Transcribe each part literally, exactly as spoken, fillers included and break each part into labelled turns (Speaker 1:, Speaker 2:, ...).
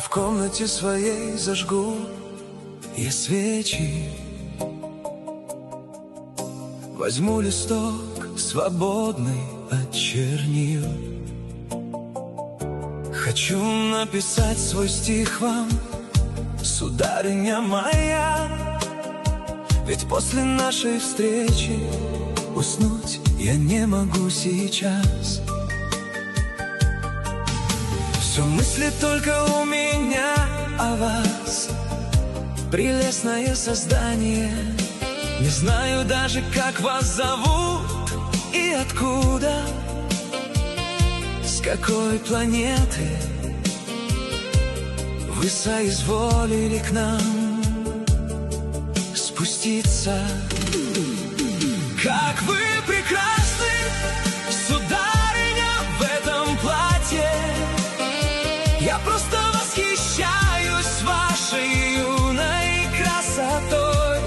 Speaker 1: в комнате своей зажгу я свечи. Возьму листок, свободный от чернил. Хочу написать свой стих вам, сударыня моя. Ведь после нашей встречи уснуть я не могу сейчас. Все мысли только у меня о вас, прелестное создание. Не знаю даже, как вас зовут и откуда, с какой планеты вы соизволили к нам спуститься. Как вы прекрасны, сударыня, в этом платье. Я просто восхищаюсь вашей юной красотой.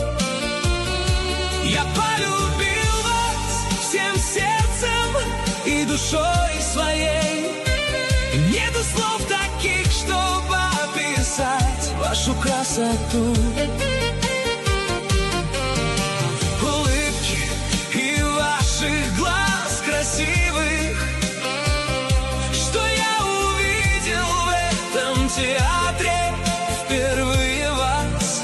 Speaker 1: Я полюбил вас всем сердцем и душой своей. Нету слов таких, чтобы описать вашу красоту. Улыбки и ваших глаз красивых, что я увидел в этом театре впервые вас.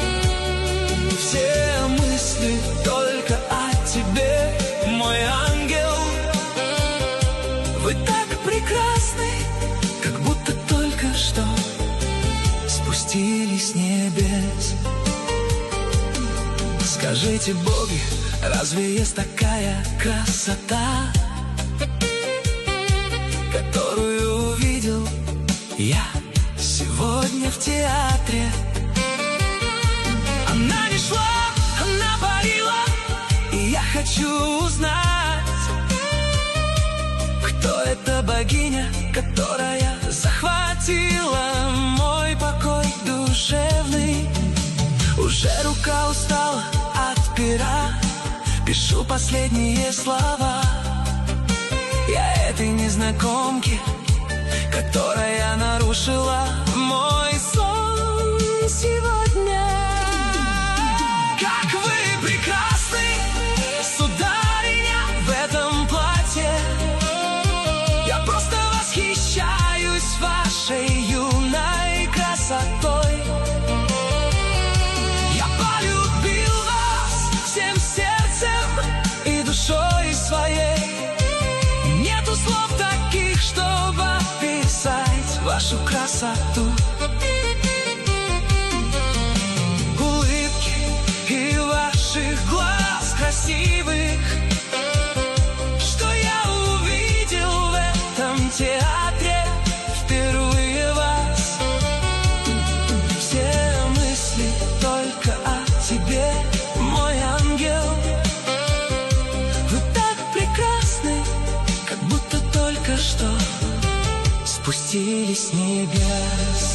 Speaker 1: Все мысли только о тебе, мой ангел. Вы так прекрасны, как будто только что спустились с небес. Скажите, боги, разве есть такая красота, которую увидел я сегодня в театре? Она не шла, она парила, и я хочу узнать, кто эта богиня, которая захватила мой покой душевный. Уже рука устала от пера, пишу последние слова я этой незнакомке, которая нарушила мой сон сегодня. Как вы прекрасны, сударыня, в этом платье. Я просто восхищаюсь вашей юной красотой. Я полюбил вас всем сердцем и душой своей. Нету слов таких, чтобы описать вашу красоту. Улыбки и ваших глаз красивых, что я увидел в этом театре впервые вас. Все мысли только о тебе, мой ангел. Вы так прекрасны, как будто только что спустились с небес.